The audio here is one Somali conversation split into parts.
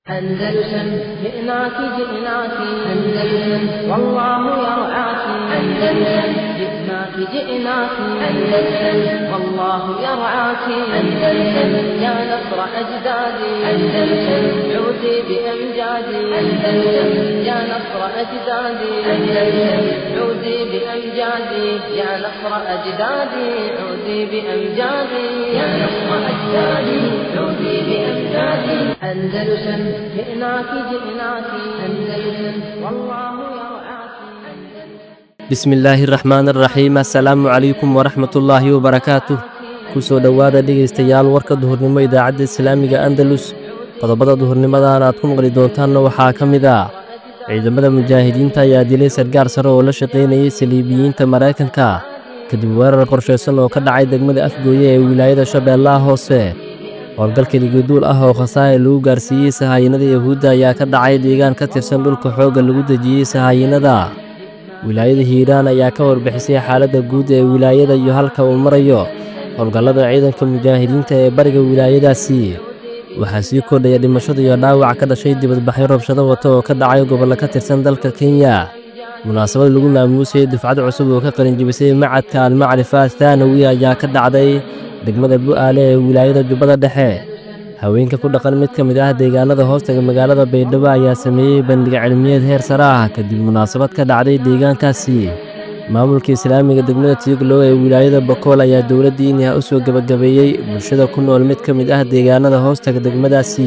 أندلسن جئناك جئناك أندلسن والله يرعاك أندلسن جئناك جئناك أندلسن والله يرعاك أندلسن يا نصر أجدادي أندلسن عودي بأمجادي أندلسن يا نصر أجدادي أندلسن عودي بأمجادي يا نصر أجدادي عودي بأمجادي يا نصر أجدادي عودي بأمجادي أندلسن جئناك جئناك أندلسن والله يرعاك بسم الله الرحمن الرحيم السلام عليكم ورحمة الله وبركاته kusoo dhowaada dhegaystayaal warka duhurnimo idaacadda islaamiga andalus qodobada duhurnimadan aad ku maqli doontaanna waxaa ka mid ah ciidamada mujaahidiinta ayaa dilay sargaar sare oo la shaqaynayay saliibiyiinta maraykanka kadib weerar qorshaysan oo ka dhacay degmada afgooye ee wilaayada shabeellaha hoose howlgalka dhigiduul ah oo khasaare lagu gaarsiiyey sahaayinada yahuudda ayaa ka dhacay deegaan ka tirsan dhulka xoogga lagu dejiyey sahaayinada wilaayada hiiraan ayaa ka warbixisay xaaladda guud ee wilaayada iyo halka uu marayo howlgallada ciidanka mujaahidiinta ee bariga wilaayadaasi waxaa sii kordhaya dhimashada iyo dhaawac ka dhashay dibadbaxyo rabshado wata oo ka dhacay gobollo ka tirsan dalka kenya munaasabad lagu maamuusayay dufcad cusub oo ka qalinjibisay macadka almacrifa athaanawi ayaa ka dhacday degmada bu'aale ee wilaayada jubbada dhexe haweenka ku dhaqan mid ka mid ah deegaanada hoostaga magaalada baydhabo ayaa sameeyey bandhig cilmiyeed heer sare ah kadib munaasabad ka dhacday deegaankaasi maamulka islaamiga degmada tiyoglow ee wilaayada bakool ayaa dowladda inha u soo gebagabeeyey bulshada ku nool mid ka mid ah deegaanada hoostaga degmadaasi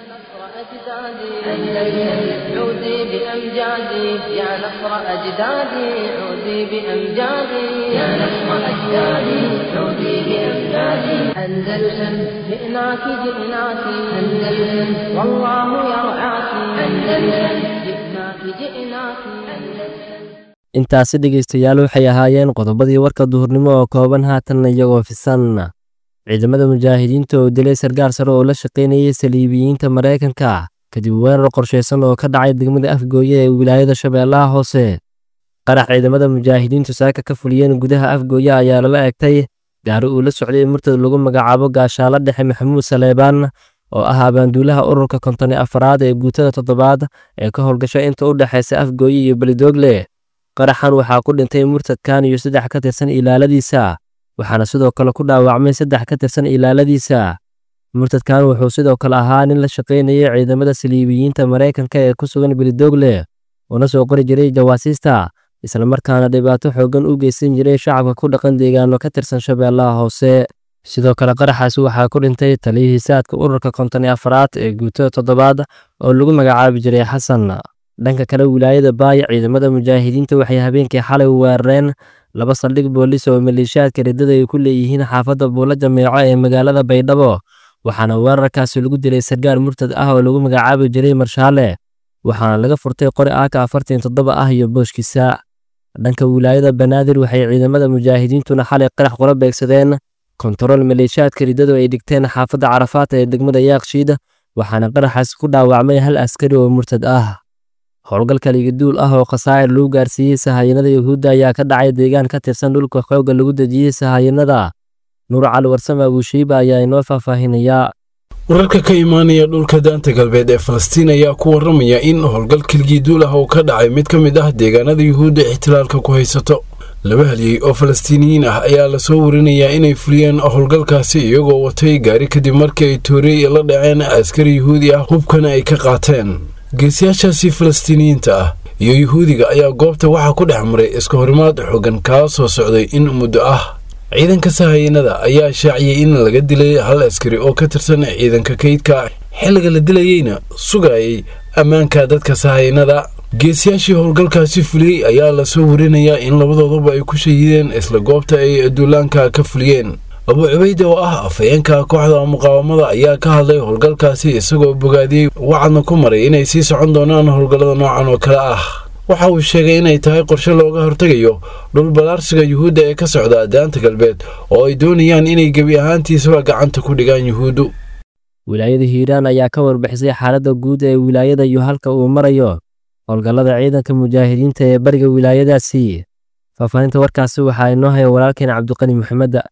يا نصر أجدادي عودي بأمجادي يا نصر أجدادي عودي بأمجادي أندلسن جئناك جئناك أندلسن والله يرعاك أندلسن جئناك جئناك intaasi dhegaystayaal waxay ahaayeen qodobadii warka duhurnimo oo kooban haatanna iyagoo fisan ciidamada mujaahidiinta oo dilay sargaar sare oo la shaqaynayay saliibiyiinta maraykanka kadib weerar qorshaysan oo ka dhacay degmada afgooye ee wilaayada shabeellaha hoose qarax ciidamada mujaahidiintu saaka ka fuliyeen gudaha afgooye ayaa lala egtay gaari uu la socday murtad lagu magacaabo gaashaalo dhexe maxamuud saleebaan oo ah abaanduulaha ururka 54aad ee guutada 7aad ee ka howlgasha inta u dhexaysa afgooye iyo belidogle qaraxan waxaa ku dhintay murtadkan iyo 3 ka tirsan ilaaladiisa waxaana sidoo kale ku dhaawacmay 3 ka tirsan ilaaladiisa murtadkan wuxuu sidoo kale ahaa nin la shaqaynayay ciidamada saliibiyiinta maraykanka ee ku sugan belidogle oo soo qori jiray jawaasiista isla markaana dhibaato xoogan u geysan jiray shacabka ku dhaqan deegaano ka tirsan shabeellaha hoose sidoo kale qaraxaasi waxaa ku dhintay taliyihii saadka ururka 54aad ee guutada 7aad oo lagu magacaabi jiray xasan dhanka kale wilaayada baay ciidamada mujaahidiinta waxay habeenkii xalay weerareen 2 saldhig boolis oo maleeshiyaadka ridada ay ku leeyihiin xaafadda buula jameeco ee magaalada baydhabo waxaana weerarkaasi lagu dilay sargaar murtad ah oo lagu magacaabi jiray marshaale waxaana laga furtay qori AK-47 ah iyo booshkiisa dhanka wilaayada banaadir waxay ciidamada mujaahidiintuna xalay qarax qula beegsadeen kontarool maleeshiyaadka ridada ay dhigteen xaafadda carafaat ee degmada yaaqshiid waxaana qaraxaasi ku dhaawacmay hal askari oo murtad ah howlgalka dhigiduul ah oo khasaare lagu gaarsiiyey sahaayinada yahuudda ayaa ka dhacay deegaan ka tirsan dhulka xoogga lagu dejiyey sahaayinada nuur cali warsame abuushiiba ayaa inoo faahfaahinaya wararka ka imaanaya dhulka daanta galbeed ee falastiin ayaa ku waramaya in howlgal kilgiiduul ah oo ka dhacay mid ka mid ah deegaanada yuhuudda ixtilaalka ku haysato laba halyey oo falastiiniyiin ah ayaa lasoo warinayaa inay fuliyeen howlgalkaasi iyagoo watay gaari kadib markii ay toorey la dhaceen askari yuhuudi ah hubkana ay ka qaateen geesiyaashaasi falastiiniyiinta ah iyo yuhuudiga ayaa goobta waxaa ku dhex maray iska horimaad xoogan kaa soo socday in muddo ah ciidanka sahaayinada ayaa shaaciyey in laga dilay hal askari oo ka tirsan ciidanka kaydka xilliga la dilayeyna sugayay ammaanka dadka sahaayinada geesiyaashii howlgalkaasi fuliyey ayaa lasoo warinayaa in labadooduba ay ku shahiideen isla goobta ay duulaanka ka fuliyeen abu cubayde oo ah afayeenka kooxda muqaawamada ayaa ka hadlay howlgalkaasi isagoo bogaadiyey wacadna ku maray inay sii socon doonaan howlgallada noocan oo kale ah waxa uu sheegay inay tahay qorshe looga hortegayo dhul balaarsiga yuhuudda ee ka socda daanta galbeed oo ay doonayaan inay gebi ahaantiisaba gacanta ku dhigaan yuhuuddu wilaayada hiiraan ayaa ka warbixisay xaaladda guud ee wilaayada iyo halka uu marayo howlgallada ciidanka mujaahidiinta ee bariga wilaayadaasi faahfaahinta warkaasi waxaa inoo haya walaalkeen cabdiqani maxamed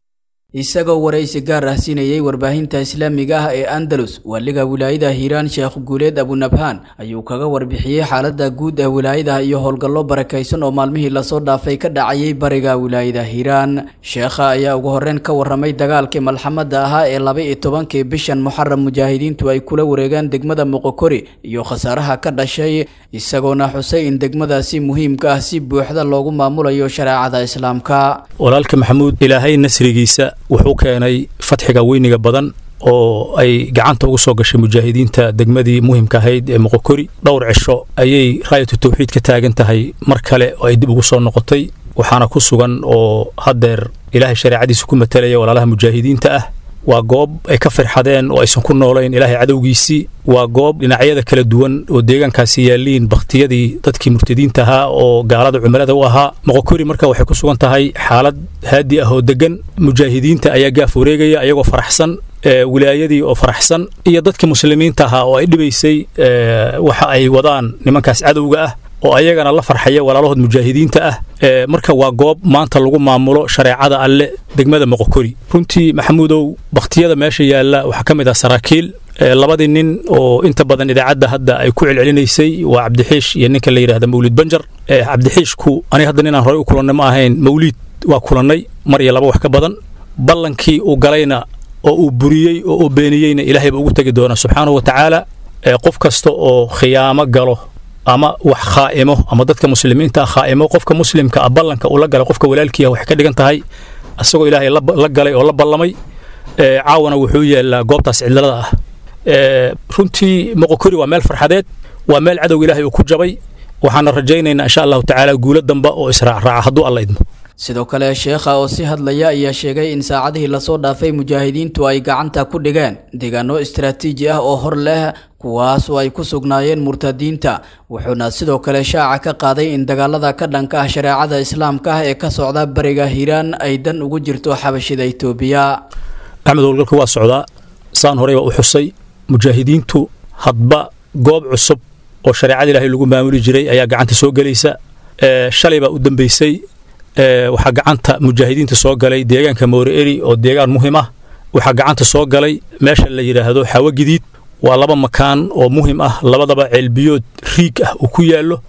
isagoo waraysi gaar ah siinayay warbaahinta islaamiga ah ee Andalus waliga wilaayada Hiiraan Sheekh Guuleed Abu Nabhaan ayuu kaga warbixiyay xaaladda guud ee wilaayada iyo howlgallo barakaysan oo maalmihii la soo dhaafay ka dhacayay bariga wilaayada Hiiraan. Sheekha ayaa ugu horreyn ka warramay dagaalkii malxamada ahaa ee 12 bishan Muharram mujaahidiintu ay kula wareegaan degmada Moqokori iyo khasaaraha ka dhashay, isagoona xusay in degmadaasi muhiimka ah si buuxda loogu maamulayo shariicada islaamka. walaalka Maxamuud Ilaahay nasrigiisa wuxuu keenay fatxiga weyniga badan oo ay gacanta ugu soo gashay mujaahidiinta degmadii muhiimka ahayd ee Moqokori. dhowr cisho ayay raayatu tawxiid ka taagan tahay mar kale oo ay dib ugu soo noqotay, waxaana ku sugan oo hadeer Ilaahay shariicadiisa ku matalaya walaalaha mujaahidiinta ah. waa goob ay ka farxadeen oo aysan ku noolayn Ilaahay cadowgiisii. waa goob dhinacyada kala duwan oo deegaankaasi yaaliin baktiyadii dadkii murtadiinta ahaa oo gaalada cumilada u ahaa. Moqokori marka waxay ku sugan tahay xaalad haadi ah oo degan. mujaahidiinta ayaa gaaf wareegaya ayagoo faraxsan, wilaayadii oo faraxsan iyo dadkii muslimiinta ahaa oo ay dhibaysay waxa ay wadaan nimankaas cadowga ah oo ayagana la farxaya walaalahood mujaahidiinta ah. marka waa goob maanta lagu maamulo shareecada alle degmada Moqokori. runtii Maxamuudow baktiyada meesha yaala waxa kamid ah saraakiil labadii nin oo inta badan idaacadda hadda ay ku celcelinaysay waa Cabdixiish iyo ninka la yiraahdo Mawlid Banjar. Cabdixiishku aniga hadda ninaan hore u kulannay ma ahayn, Mawlid waa kulannay mar iyo laba wax ka badan. ballankii uu galayna oo uu buriyay oo uu beeniyayna Ilaahay baa ugu tagi doona subxaanahu wa ta'aala. qof kasta oo khiyaamo galo ama wax khaa'imo ama dadka muslimiinta khaa'imo, qofka muslimka ah ballanka uu la galay qofka walaalkiisa wax ka dhigan tahay asagoo Ilaahay la galay oo la ballamay. caawana wuxuu yeelaa goobtaas cidlada ah. runtii Moqokori waa meel farxadeed, waa meel cadow Ilaahay uu ku jabay. waxaan rajaynaynaa insha Allah ta'ala guulo dambe oo israac raaca hadduu Allah idmo. sidoo kale sheekha oo si hadlaya ayaa sheegay in saacadihii la soo dhaafay mujaahidiintu ay gacanta ku dhigeen deegaano istiraatiiji ah oo hor leh kuwaas oo ay ku sugnaayeen murtadiinta, wuxuuna sidoo kale shaaca ka qaaday in dagaalada ka dhanka ah shariicada islaamka ah ee ka socda bariga Hiiraan ay dan ugu jirto xabashida Itoobiya. Axmed walgalku waa socdaa saan horey u xusay, mujaahidiintu hadba goob cusub oo shariicada Ilaahay lagu maamuli jiray ayaa gacanta soo galaysa. shalay baa u dambeysay waxaa gacanta mujaahidiinta soo galay deegaanka Mooreeri oo deegaan muhiim ah. waxaa gacanta soo galay meesha la yiraahdo Xawa Gidiid, waa laba makaan oo muhiim ah, labadaba ceelbiyood riig ah oo ku yaalo.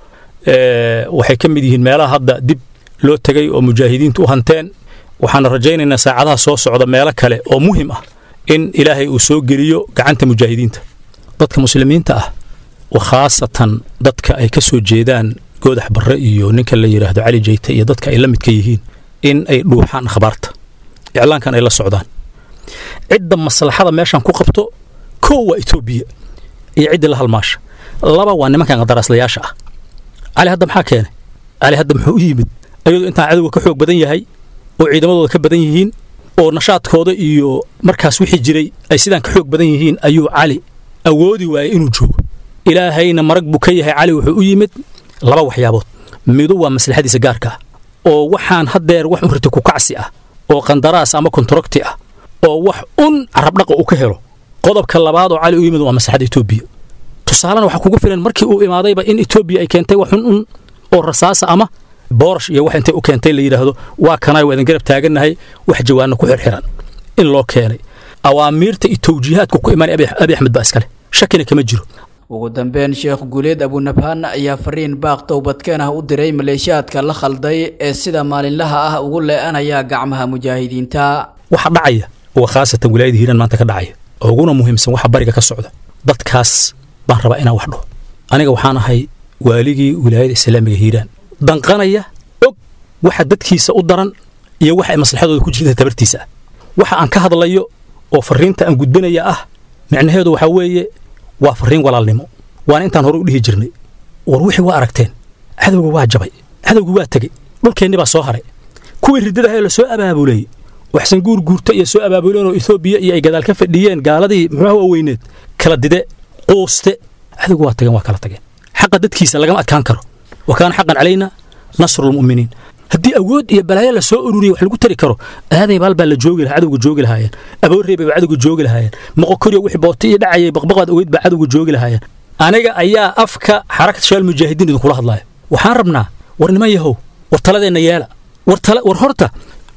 waxay ka mid yihiin meelaha hadda dib loo tagay oo mujaahidiintu u hanteen. waxaan rajaynaynaa saacadaha soo socda meelo kale oo muhiim ah in Ilaahay uu soo geliyo gacanta mujaahidiinta. dadka muslimiinta ah oo khaasatan dadka ay ka soo jeedaan goodax barre iyo ninka la yiraahdo Cali Jeyte iyo dadka ay la midka yihiin in ay dhuuxaan akhbaarta iclaankan ay la socdaan. cidda maslaxada meeshan ku qabto koo waa Itoobiya iyo cidda la halmaasha, laba waa nimankan qadaraslayaasha ah. Cali hadda maxaa keenay? Cali hadda muxuu u yimid ayadoo inta cadowga ka xoog badan yahay oo ciidamadooda ka badan yihiin oo nashaadkooda iyo markaas wixii jiray ay sidaan ka xoog badan yihiin ayuu Cali awoodi waayay inuu joogo. Ilaahayna marag buu ka yahay. Cali wuxuu u yimid laba waxyaabood. midu waa maslaxadiisa gaarka ah oo waxaan hadeer wax umrita ku kacsi ah oo qandaraas ama kontrakti ah oo wax carab dhaqa uu ka helo. qodobka labaad oo Cali u yimid waa maslaxada Itoobiya. tusaalana waxa kugu filan markii uu imaadayba in Itoobiya ay keentay wax oo rasaas ama boorash iyo wax intay u keentay la yiraahdo waa kanay wadan garab taaganahay wax jawaano ku xirxiran in loo keenay. awaamirta iyo tawjiihaadku ku imaan Abi Axmed baa iskale, shakina kama jiro. ugu dambeyn Sheekh Guuleed Abu Nabhaan ayaa fariin baaq towbadkeen ah u diray maleeshiyaadka la khalday ee sida maalinlaha ah ugu leeanaya gacmaha mujaahidiinta. waxa dhacaya oo khaasatan wilaayada Hiiraan maanta ka dhacaya oo ugu muhiimsan waxa bariga ka socda. dadkaas baan rabaa inaan wax dhaho. aniga waxaan ahay waaligii wilaayada Islaamiga Hiiraan, danqanaya og waxa dadkiisa u daran iyo waxa ay maslaxadooda ku jirta tabartiisa. waxa aan ka hadlayo oo fariinta aan gudbinaya ah macnaheedu waxa weeye waa fariin walaalnimo. waan intaan hore u dhihi jirnay war wixii waa aragteen, cadowga waa jabay, cadowga waa tagay, dhulkeenni baa soo haray. kuwii ridada ay la soo abaabulay waxsan guurta iyo soo abaabuleen oo Itoobiya iyo ay gadaal ka fadhiyeen gaaladii muxuu weyneed kala dide qooste. cadowga waa tageen, waa kala tageen. xaqa dadkiisa lagama adkaan karo. wakaan xaqan calayna nasrul mu'miniin. haddii awood iyo balaayo la soo ururiyo wax lagu tari karo aaday bal la joogi lahaa, cadowga joogi lahaayeen. abooreebay cadowga joogi lahaayeen. Moqokoriyo wixii bootay dhacayay baqbaqad ogeyd baa cadowga joogi lahaayeen. aniga ayaa afka xarakad shal mujaahidiin idin kula hadlaaya. waxaan rabnaa war niman yahow war taladeena yeela war horta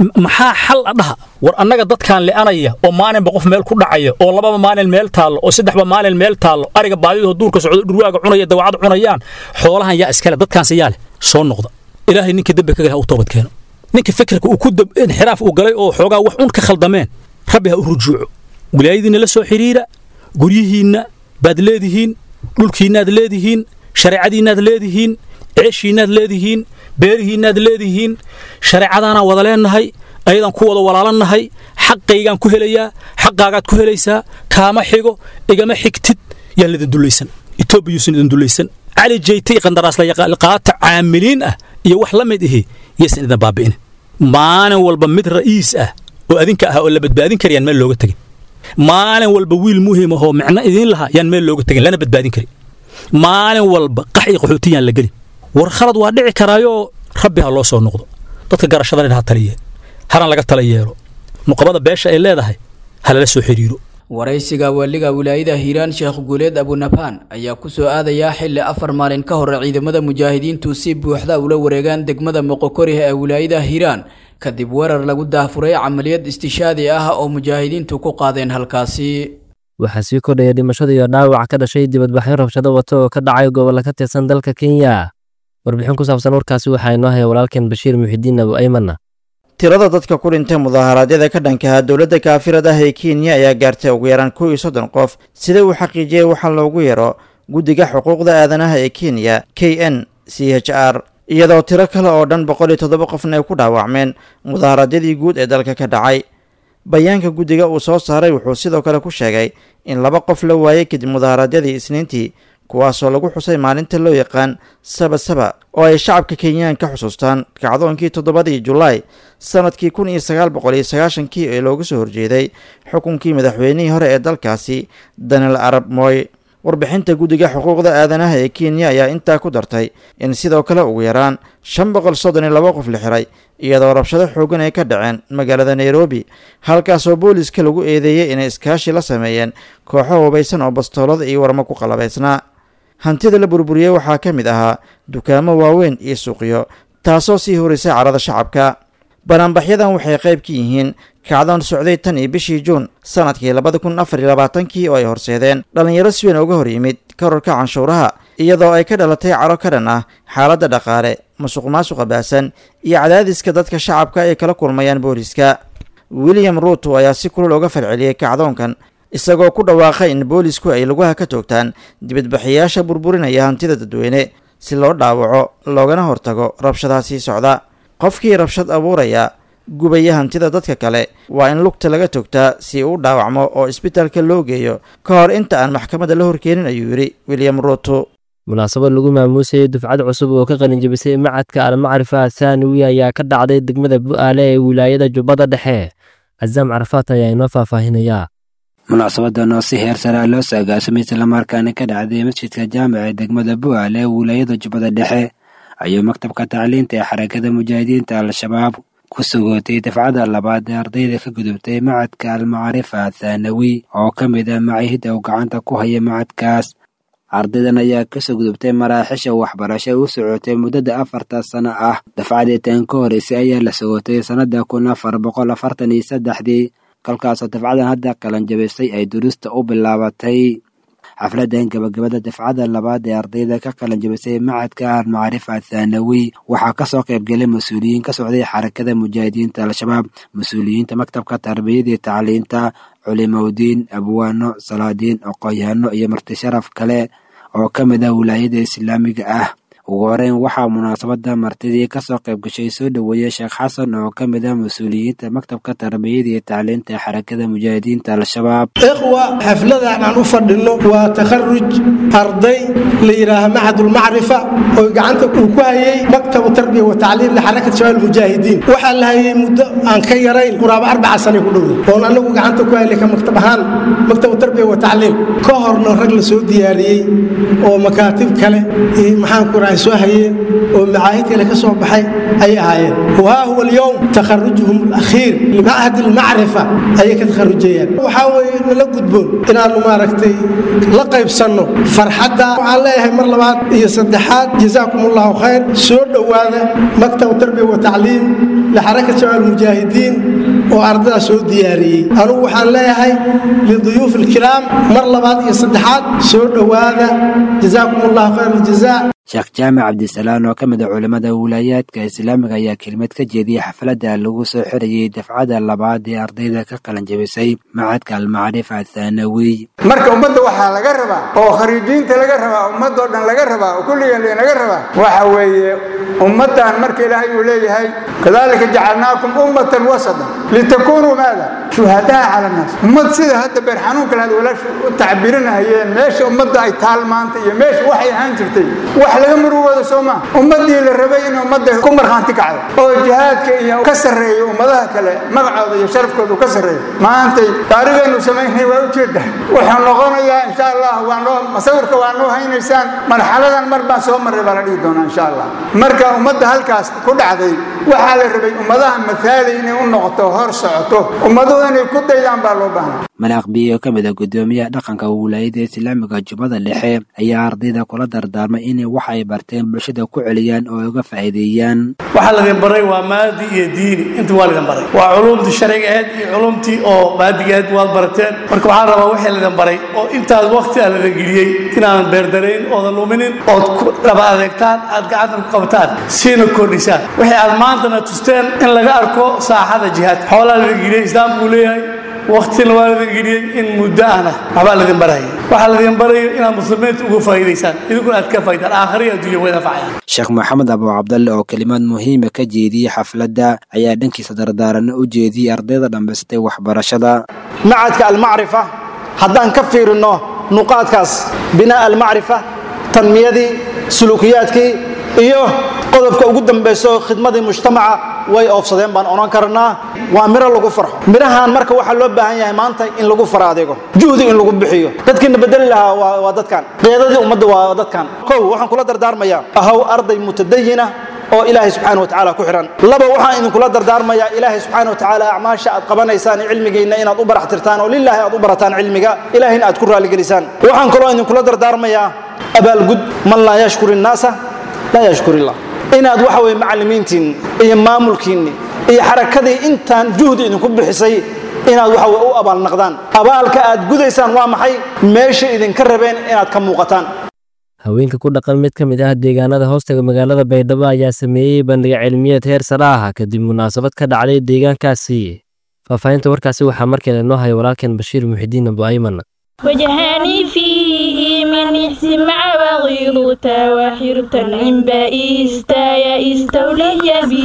maxaa xal dhaha war annaga dadkan leeanaya oo maalinba qof meel ku dhacaya oo lababa maalin meel taalo oo saddexba maalin meel taalo ariga baadidoo duurka socdo dhurwaaga cunaya dawacad cunayaan xoolahan yaa iskale dadkan siyaale soo noqda ilaahay ninka dambe ka galay u toobad keeno ninka fikirka uu ku inxiraaf uu galay oo xoogaa wax un ka khaldameen rabbi ha u rujuuco wilaayadiina la soo xiriira guryihiinna baad leedihiin dhulkiinnaad leedihiin shareecadiinnaad leedihiin ceeshiinnaad leedihiin beerihiinnaad leedihiin shareecadaanaan wada leennahay ayadaan ku wada walaalannahay xaqaygaan ku helayaa xaqaagaad ku helaysaa kaama xigo igama xigtid yaan lidin dullaysan etoobiyuusan idin dullaysan cali jeytay qandaraasliqaata caamiliin ah iyo wax la mid ihi yaysan idin baabi'in maalin walba mid ra'iis ah oo adinka ah oo la badbaadin karayaan meel looga tegin maalin walba wiil muhiim ahoo micno idiin lahaa yaan meel looga tegin lana badbaadin karin maalin walba qax iyo qaxootiyaan la gelin war khalad waa dhici karaayoo rabbi ha loo soo noqdo dadka garashadana ha taliye haran laga tala yeelo nuqabada beesha ay leedahay ha lala soo xiriiro waraysiga waaliga wilaayada hiiraan sheekh guuleed abunabhaan ayaa ku soo aadayaa xilli 4 maalin ka hor ciidamada mujaahidiintu si buuxda ula wareegaan degmada moqokori ee wilaayada hiiraan kadib weerar lagu daafuray camaliyad istishaadi ah oo mujaahidiintu ku qaadeen halkaasi waxaa sii kordhaya dhimashada iyo dhaawac ka dhashay dibadbaxyo rabshado wato oo ka dhacay gobollo ka tirsan dalka Kenya warbixin ku saabsan warkaasi waxaa inoo haya walaalkeen Bashiir Muxidiin Abu Ayman tirada dadka ku dhintay mudaaharaadyada ka dhanka ah dowladda kaafirada ah ee Kenya ayaa gaartay ugu yaraan 30 qof sida uu xaqiijiyay waxa loogu yeero guddiga xuquuqda aadanaha ee Kenya KNCHR iyadoo tiro kale oo dhan 107 qofna ay ku dhaawacmeen mudaaharaadyadii guud ee dalka ka dhacay bayaanka guddiga uu soo saaray wuxuu sidoo kale ku sheegay in 2 qof la waayay kadib mudaaharaadyadii Isniintii kuwaasoo lagu xusay maalinta loo yaqaan Sabasaba oo ay shacabka Kenyan ka xusuustaan kacdoonkii 7 July sanadkii 1990 ee looga soo horjeeday xukunkii madaxweynihii hore ee dalkaasi Daniel Arap Moi warbixinta guddiga xuquuqda aadanaha ee Kenya ayaa intaa ku dartay in sidoo kale ugu yaraan 532 qof la xiray iyadoo rabshado xoogan ay ka dhaceen magaalada Nairobi halkaasoo booliska lagu eedeeyay inay iskaashi la sameeyeen kooxo hubaysan oo bastoolada iyo warmo ku qalabaysnaa hantida la burburiyay waxaa ka mid ahaa dukaamo waaweyn iyo suuqyo taasoo sii horisay carada shacabka banaanbaxyadan waxay qayb ka yihiin kacdoon socday tan iyo bishii Juun sanadkii 2024 oo ay horseedeen dhalinyaro si weyn uga hor yimid kororka canshuuraha iyadoo ay ka dhalatay caro ka dhan ah xaaladda dhaqaale musuqmaasuqa baasan iyo cadaadiska dadka shacabka ay kala kulmayaan booliska William Ruto ayaa si kulul uga falceliyay kacdoonkan isagoo ku dhawaaqay in boolisku ay lugaha ka toogtaan dibadbaxayaasha burburinaya hantida dadweyne si loo dhaawaco loogana hortago rabshadaha sii socda qofkii rabshad abuuraya gubaya hantida dadka kale waa in lugta laga toogtaa si uu dhaawacmo oo isbitaalka loo geeyo ka hor inta aan maxkamadda la horkeenin ayuu yiri William Ruto munaasabad lagu maamuusay dufcad cusub oo ka qalin jabisay macadka al-macrifa Thanawi ayaa ka dhacday degmada Bu'aale ee wilaayada Jubbada Dhexe Azam Carafaat ayaa inoo faahfaahinaya munaasabadan oo si heer sare loo sagaasamay isla markaana ka dhacday masjidka jaamaca ee degmada Bu'aale ee wilaayada Jubbada Dhexe ayuu maktabka tacliinta ee xarakada mujaahidiinta al-shabaab ku sugootay dafcada labaad ee ardayda ka gudubtay macadka al-macrifa Thanawi oo ka mid ah macaahidda uu gacanta ku haya macadkaas ardaydan ayaa ka soo gudubtay maraaxisha waxbarasho u socotay muddada 4 sano ah dafcadii tan ka horeysay ayaa la sugootay sanada 1443 kalkaasoo dafcadan hadda qalan jabisay ay durusta u bilaabatay xafladan gabagabada dafcada labaad ee ardayda ka qalan jabisay macadka al-macrifa Thanawi waxaa ka soo qayb galay mas'uuliyiin ka socday xarakada mujaahidiinta al-shabaab mas'uuliyiinta maktabka tarbiyada iyo tacliinta culimadiin abwaano salaadiin aqoonyahano iyo marti sharaf kale oo ka mid ah wilaayada islaamiga ah ugu horeyn waxaa munaasabada martidii ka soo qayb gashay soo dhaweeyay Sheekh Xasan oo ka mid ah mas'uuliyiinta maktabka tarbiyada iyo tacliinta xarakada mujaahidiinta al-shabaab ikhwa xafladan aan u fadhino waa takharuj arday la yiraahdo macadul macrifa oo gacanta ku hayay maktab tarbiya wa tacliin la xarakada shabaab mujaahidiin waxa la hayay muddo aan ka yarayn quraabo 4 sano ku dhowday oo anagu gacanta ku hayay ka maktab ahaan maktab tarbiya wa tacliin ka horna rag la soo diyaariyay oo makaatib kale iyo maxaan ku soo hayeen oo macaahid kale ka soo baxay ay ahaayeen waa huwa اليوم تخرجهم الاخير لمعهد المعرفه ay ka takharujayaan waxa weeye la gudboon inaanu maaragtay la qaybsano farxadda waxaan leeyahay mar labaad iyo saddexaad jazaakumullahu khayr soo dhawaada maktab tarbiya wa tacliin lixarakat shabaab almujaahidiin oo ardada soo diyaariyey anugu waxaan leeyahay liduyuuf alkiraam mar labaad iyo saddexaad soo dhowaada jazaakum allahu khayr aljazaa sheekh jaamac cabdisalaan oo ka mid ah culimmada wilaayaadka islaamiga ayaa kelmad ka jeediyey xafladda lagu soo xirayey dafcada labaad ee ardayda ka qalanjabisay macadka almacrifa athaanawiy marka ummadda waxaa laga rabaa oo khariijiinta laga rabaa ummadoo dhan laga rabaa oo kulligeen lanaga rabaa waxa weeye ummaddan marka ilaahay uu leeyahay kadalika jacalnaakum ummatan wasatan litakunuu maada shuhadaa cala annaas ummad sida hadda beer xanuunka lahaad walaashu u tacbirinahayeen meesha ummadda ay taal maanta iyo meesha waxay ahaan jirtay wax laga murugooda soo maa ummaddii la rabay in ummadda ku markhaanti kacdo oo jihaadka iyo ka sarreeyo ummadaha kale magacooda iyo sharafkooda ka sarreeyo maantay taariikhaynu samaynay waa ujeedda waxaan noqonayaa insha allah masawirka waa noo haynaysaan marxaladan mar baan soo marray baa la dhihi doonaa insha allah marka ummadda halkaas ku dhacday waxaa la rabay ummadaha mathaali inay u noqoto hor socoto ummaduhu inay ku daydaan baa loo baahnaa malaaq biyo ka mid ah gudoomiyaha dhaqanka wilaayada islaamiga jubbada dhexe ayaa ardayda kula dardaarmay inay wax ay barteen bulshada ku celiyaan oo uga faa'iideeyaan waxa laga baray waa maadi iyo diini inta waa laga baray waa culumtii sharciga ahayd iyo culumtii oo maadiga ahayd waad barateen marka waxaan rabaa wixii laga baray oo intaas waqti aan la geliyey inaan beerdarayn oodan luminin ood ku dhaba adeegtaan aad gacanta ku qabataan siina kordhisaan wixii aad maantana tusteen in laga arko saaxada jihaad xoolaa laga geliyey islaamku leeyahay waqtina waa laga geliyey in muddo ahna waxbaa laga baraya waxaa laga barayo inaad muslimiinta uga faa'iidaysaan idinkuna aad ka faa'iidaan aakhiriya adduunya way nafacayaan sheekh maxamed abu cabdalle oo kelimad muhiima ka jeediyey xafladda ayaa dhankiisa dardaaranna u jeediyey ardayda dhammaystay waxbarashada macadka almacrifa haddaan ka fiirino nuqaadkaas binaa almacrifa tanmiyadii suluukiyaadkii iyo qodobka ugu dambayso khidmadii mujtamaca way oofsadeen baan oran karnaa waa miro lagu farxo mirahan marka waxa loo baahan yahay maanta in lagu fara adeego juhdi in lagu bixiyo dadkina bedeli lahaa waa dadkan qeydadii ummadda waa dadkan kow waxaan kula dardaarmayaa ahaw arday mutadayina oo ilaahay subxaanahu wa tacaala ku xiran laba waxaan idinkula dardaarmayaa ilaahay subxaanahu wa tacaala acmaasha aad qabanaysaan cilmigiinna inaad u barax tirtaan oo lilaahi aad u barataan cilmiga ilaahayna aad ku raaligelisaan waxaan kaloo idinkula dardaarmayaa abaalgud man laa yashkuri innaasa laa yashkur illah inaad waxa weeye macallimiintiin iyo maamulkiinni iyo xarakadii intaan juhdi idinku bixisay inaad waxa weeye u abaalnaqdaan abaalka aad gudaysaan waa maxay meesha idinka rabeen inaad ka muuqataan haweenka ku dhaqan mid ka mid ah deegaanada hoostaga magaalada baydhabo ayaa sameeyey bandhiga cilmiyeed heer sare ah kadib munaasabad ka dhacday deegaankaasi faahfaahinta warkaasi waxaa markeeda noo haya walaalkeen bashiir muxidiin abu ayman وجهاني فيه من اسمع وغيرت وحرت العنباء استايا استولي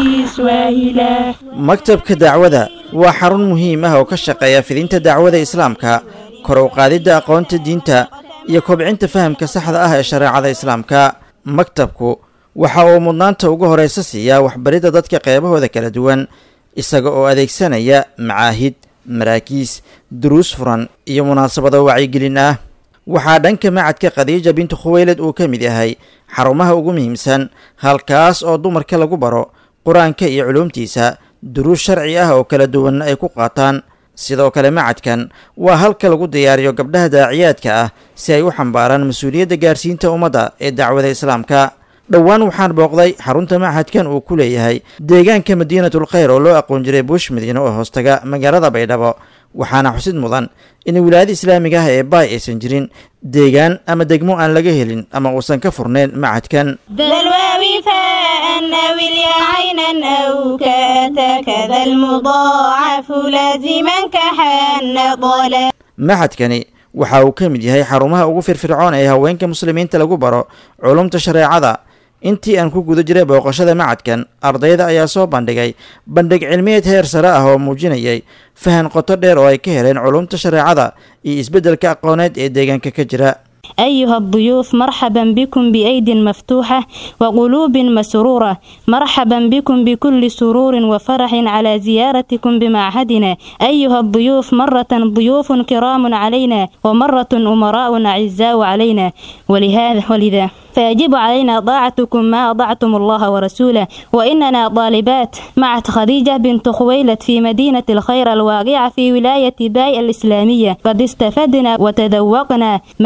بسواهلا maktabka dacwada waa xarun muhiim ah oo ka shaqeeya fidinta dacwada islaamka kor u qaadidda aqoonta diinta iyo kobcinta fahamka saxda ah ee shareecada islaamka maktabku waxa uu mudnaanta ugu horeysa siiyaa waxbaridda dadka qeybahooda kala duwan isaga oo adeegsanaya macaahid maraakiis duruus furan iyo munaasabado wacyigelin ah waxaa dhanka macadka khadiija bintu khuweylad uu ka mid yahay xarumaha ugu muhiimsan halkaas oo dumarka lagu baro qur-aanka iyo culuumtiisa duruus sharci ah oo kala duwanna ay ku qaataan sidoo kale macadkan waa halka lagu diyaariyo gabdhaha daaciyaadka ah si ay u xambaaraan mas-uuliyadda gaarsiinta ummadda ee dacwada islaamka dhowaan waxaan booqday xarunta machadkan uu ku leeyahay deegaanka madiinatul khayr oo loo aqoon jiray buush madiine oo hoostaga magaalada baydhabo waxaana xusid mudan in wilaayada islaamiga ah ee baay aysan jirin deegaan ama degmo aan laga helin ama uusan ka furnayn machadkan machadkani waxa uu ka mid yahay xarumaha ugu firfircoon ee haweenka muslimiinta lagu baro culumta shareecada intii aan ku guda jiray booqashada macadkan ardayda ayaa soo bandhigay bandhig cilmiyeed heer sare ah oo muujinayay fahan qoto dheer oo ay ka heleen culumta shareecada iyo isbeddelka aqooneed ee deegaanka ka jira أيها الضيوف مرحبا بكم بأيد مفتوحة وقلوب مسرورة مرحبا بكم بكل سرور وفرح على زيارتكم بمعهدنا أيها الضيوف مرة ضيوف كرام علينا ومرة أمراء أعزاء علينا ولذا فيجب علينا طاعتكم ما أطعتم الله ورسوله وإننا طالبات معهد خديجة بنت خويلد في مدينة الخير الواقعة في ولاية باي الإسلامية قد استفدنا وتذوقنا ما لم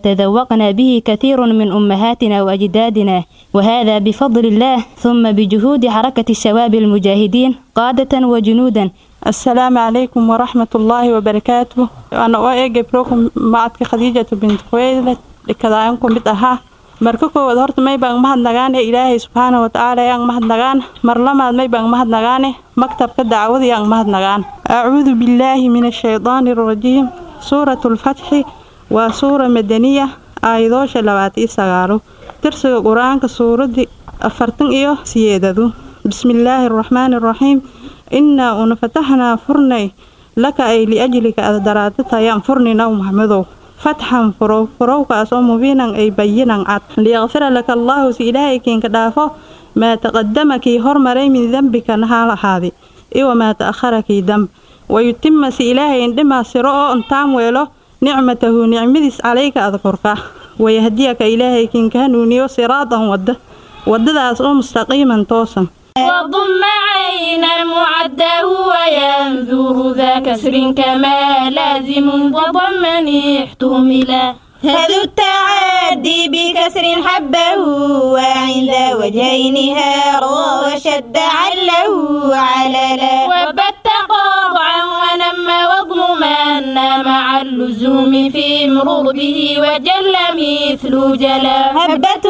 يتذوقن به كثير من أمهاتنا وأجدادنا، وهذا بفضل الله ثم بجهود حركة الشباب المجاهدين قادة وجنودا. السلام عليكم ورحمة الله وبركاته. أنا أوجب لكم معك خديجة بنت خويلد لكذاكم بتأها مركوكو ودهرت ما يبقى مهد نغاني إلهي سبحانه وتعالى yang مهد نغان مرلما ما يبقى مهد نغاني مكتب كدعوذ yang مهد نغان. أعوذ بالله من الشيطان الرجيم. سورة الفتح وسورة مدنية آيدوش لواتي سغارو ترسل القرآن كسورة أفرتن إيو سيادة. بسم الله الرحمن الرحيم. إنا أنفتحنا فرني لك أي لأجلك أدراتها ينفرني نوم محمدو فتحا فروك أصوم مبينا أي بينا عد ليغفر لك الله سإلهك إن كدافو ما تقدمك هرمري من ذنبك نهار هذه وما تأخرك دم ويتم سإلهي عندما سرعه أنتام ويله نعمته نعمدس عليك أذكرك ويهديك إلهي إن كانوا نيو صراطا ودد أصوم مستقيما توسا. وضم عينا معده وينذر ذا كسر كما لازم وضمن احتملا هذا التعدي بكسر حبه وعند وجهينها روى وشد عله عللا وبت قاطعا ونم وضمن مع اللزوم في مرضه وجل مثل جلا هبت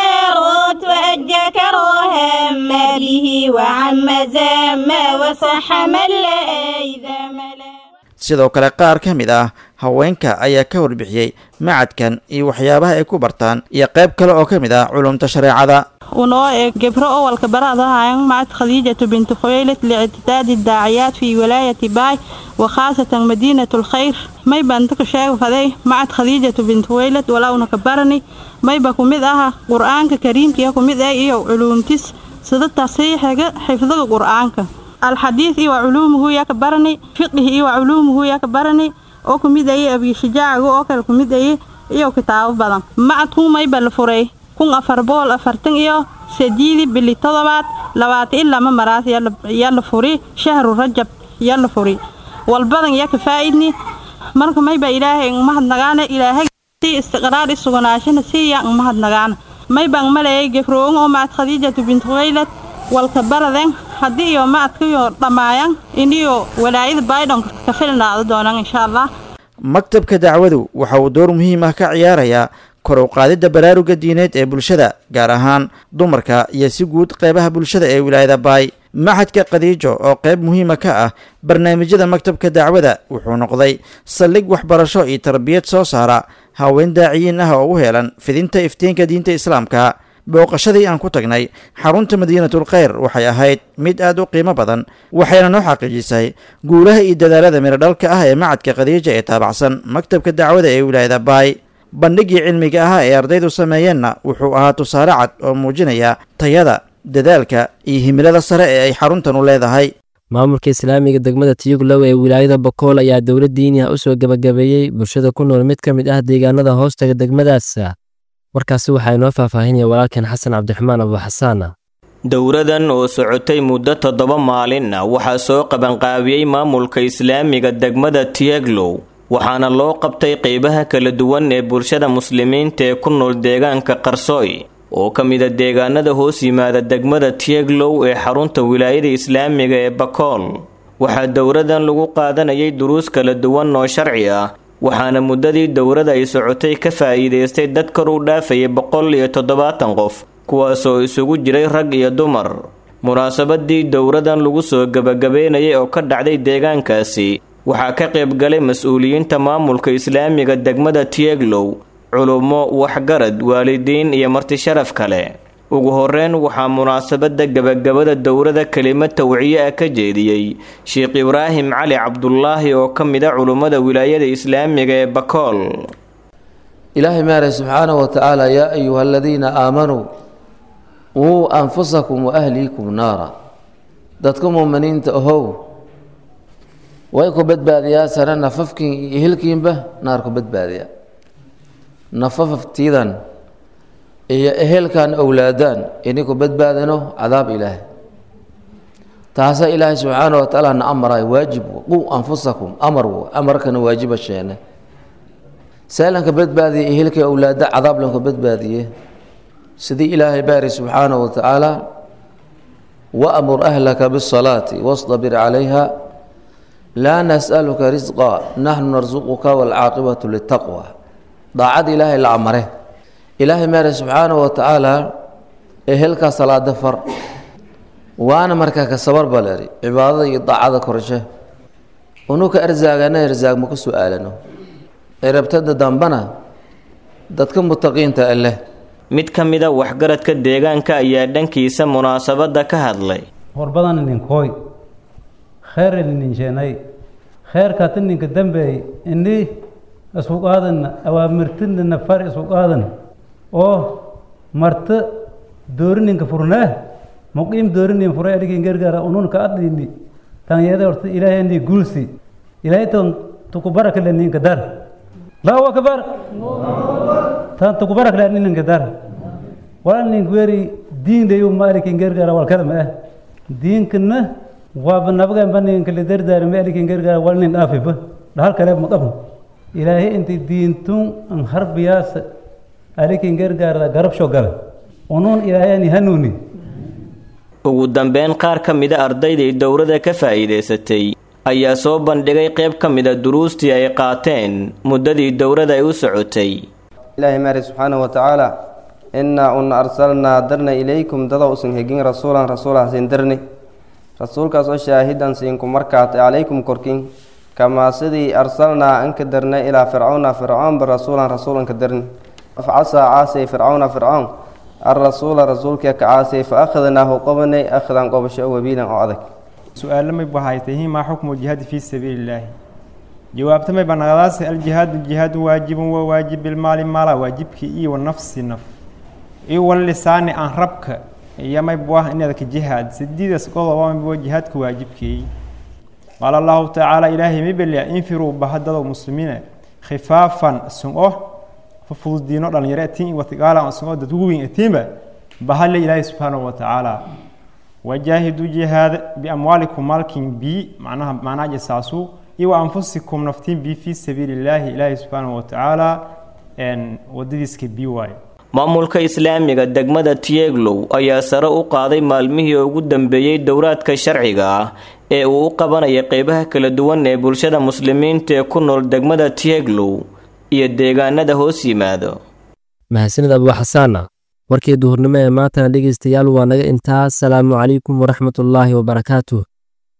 وذارت وأجى كراها ما به وعم زام وصح من لا إذا ملا. sidoo kale qaar ka mid ah haweenka ayaa ka warbixiyey macadkan iyo waxyaabaha ay ku bartaan iyo qayb kale oo ka mid ah culumta shareecada. ونوع جبر أول كبرها عن معد خديجة بنت خويلد لاعتداد الداعيات في ولاية باي وخاصة مدينة الخير. ما يبانتك شيء فذي معد خديجة بنت خويلد ولا نكبرني ما يبقوا مذاها قرآن كريم كيكو مذا إيو علوم تس صدق تصحيح حفظ القرآن الحديث وعلومه يكبرني فقه وعلومه يكبرني أو كمذا أبي شجاع أو كمذا إيو كتاب بدن معدكم ما يبان الفري كون أفربول أفرتن إيو سديدي باللي طلبات لوات إلا ما مرات يلا فوري شهر رجب يلا فوري والبدن يكفايدني مركم ما يبقى إلهي مهد نغانا إلهي سي استقرار السغناشين سي مهد نغانا ما يبقى ملاي جفرون ومعت خديجة بنت خويلد والكبر ذن هدي يوم معت كيو طمايان إنيو ولايد بايدون كفلنا دونا إن شاء الله. maktabka dacwadu waxa uu door muhiim ah ka ciyaarayaa kor u qaadida baraaruga diineed ee bulshada gaar ahaan dumarka iyo si guud qeybaha bulshada ee wilaayada baay. maxadka khadiijo oo qeyb muhiima ka ah barnaamijyada maktabka dacwada wuxuu noqday saldhig waxbarasho iyo tarbiyad soo saara haween daaciyiin ah oo u heelan fidinta iftiinka diinta islaamka. booqashadii aan ku tagnay xarunta madiinatul khayr waxay ahayd mid aad u qiimo badan waxayna noo xaqiijisay guulaha iyo dadaalada miradhalka ah ee macadka khadiija ee taabacsan maktabka dacwada ee wilaayada baay. bandhigii cilmiga ahaa ee ardaydu sameeyeenna wuxuu ahaa tusaale cad oo muujinaya tayada dadaalka iyo himilada sare ee ay xaruntan u leedahay. maamulka islaamiga degmada Tiyuglow ee wilaayada Bakool ayaa dowlad diini ah u soo gabagabeeyay bulshada ku nool mid ka mid ah deegaanada hoostaga degmadaas. warkaasi waxaa inoo faahfaahinaya walaalkan xasan cabdiraxmaan abu xasaan. dowradan oo socotay muddo 7 maalin waxaa soo qabanqaabiyey maamulka islaamiga degmada Tiyuglow waxaana loo qabtay qeybaha kala duwan ee bulshada muslimiinta ee ku nool deegaanka Qarsooy oo ka mid ah deegaanada hoos yimaada degmada Tiyuglow ee xarunta wilaayada islaamiga ee Bakool. waxaa dowradan lagu qaadanayay duruus kala duwan oo sharci ah waxaana muddadii dowrada ay socotay ka faa'iideystay dad kor u dhaafayay 170 qof kuwaasoo isugu jiray rag iyo dumar. munaasabadii dowradan lagu soo gabagabeynayay oo ka dhacday deegaankaasi waxaa ka qayb galay mas'uuliyiinta maamulka islaamiga degmada Tiyuglow, culumo, waxgarad, waalidiin iyo marti sharaf kale. ugu horeyn waxaa munaasabada gabagabada dowrada kelimad tawciye ah ka jeediyey Sheekh Ibraahim Cali Cabdullaahi oo ka mid ah culimada wilaayada islaamiga ee Bakool. ilaahay maara subxaanahu wa ta'ala yaa ayuhalladhiina aamanuu quu anfusakum wa ahliikum naara. dadka muuminiinta ahow way ku badbaadiyaa sana nafafkiin iyo hilkiinba naar ku badbaadiya. nafaftiidan iyo ehelkan awlaadaan inay ku badbaadano cadaab ilaahay. taasa ilaahay subxaanahu wa ta'ala na amray waajib quu anfusakum amarkana waajiba sheene seelanka badbaadiye ehelka awlaada cadaab lanka badbaadiye sidii ilaahay baari subxaanahu wa tacaala waamur ahlaka bisalaati wastabir calayha laa nas'aluka risqa naxnu narsuquka waalcaaqibatu litaqwa daacad ilaahay la amare ilaahay maari subxaanahu wa tacaala ehelka salaada far waana markaa ka sabar baleeri cibaadada iyo daacada korshe unuka arzaagana arzaag ma ku su'aalano cirabtada dambana dadka mutaqiinta alleh mid ka mida waxgaradka deegaanka ayaa dhankiisa munaasabadda ka hadlay horbadan ninkooy khayr ninkeenay khayrka ninka dambeey inni isku qaadan awaamirtina nafar isku qaadan oo marta doorininka furnaa muqiim doorinin furay adigin gargaara unun ka adini tanyada horta ilaahay ni gulsi ilaahay tu baraka ninka dar Allahu akbar tan tu baraka ninka dar wala nin weri diin de malikin gargaara wal kalma diinkana waa banabagan banin kala dardar malikin gargaara wal nin afiba hal kale ma qabno ilaahay intii diintun an harbiyaas alikin gargaara garab shogal unun ilaahay ni hanuuni ugu dambeyn qaar ka mida ardayday dowladda ka faa'iideysatay ayaa soo bandhigay qayb ka mida duruustii ay qaateen muddadii dowladda ay u socotay ilaahay maari subxaanahu wa tacaala innaa un arsalnaa darna ilaykum dada usan hegin rasuulaha siin darni rasuulkaas oo shaahidan siinku markaatay calaykum korkin kamaa sidii arsalnaa anka darnay ilaa fircoonba rasuulanka darni facasaa caasay fircoon الرسول رسولك كعاسي فأخذناه قبني أخذا قبشة وبيلا أو أذك سؤال لما بهايته ما حكم الجهاد في سبيل الله جوابت ما بنغلاس الجهاد واجب وواجب بالمال مالا واجب كي والنفس نف واللسان عن ربك يا ما يبواه إن ذاك الجهاد سديد سقول الله ما يبواه جهاد كواجب كي قال الله تعالى إلهي مبلي انفروا بهدد المسلمين خفافا سمعه ففوز دينو دان يراتين وتقالا اسمو ددوين اتيمه بحال الله سبحانه وتعالى وجاهدوا جهاد باموالكم مالكين بي معناها جساسو اي انفسكم نفتين بي في سبيل الله سبحانه وتعالى ان وديسك بي واي maamulka islaamiga degmada Tieglow ayaa sare u qaaday maalmihii ugu dambeeyay dowladka sharciga ah ee uu qabanaya qaybaha kala duwan ee bulshada muslimiinta ee ku nool degmada Tieglow iyo deegaanada hoos yimaado mahadsanid Abu Xasaan warkii duhurnimo ee maanta dhageystayaal waa naga intaas salaamu calaykum waraxmatullaahi wabarakaatuh